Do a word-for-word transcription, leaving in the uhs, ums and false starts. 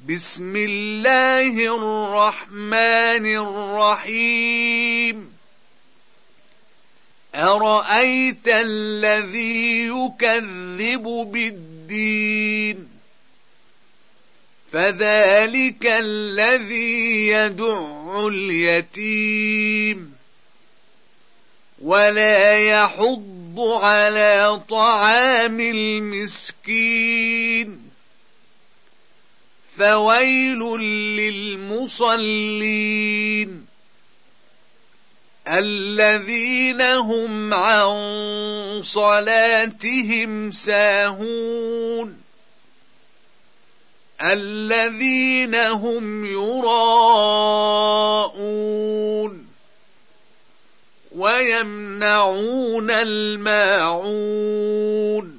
بسم الله الرحمن الرحيم أرأيت الذي يكذب بالدين فذلك الذي يدع اليتيم ولا يحض على طعام المسكين فويل للمصلين الذين هم عن صلاتهم ساهون الذين هم يراءون ويمنعون الماعون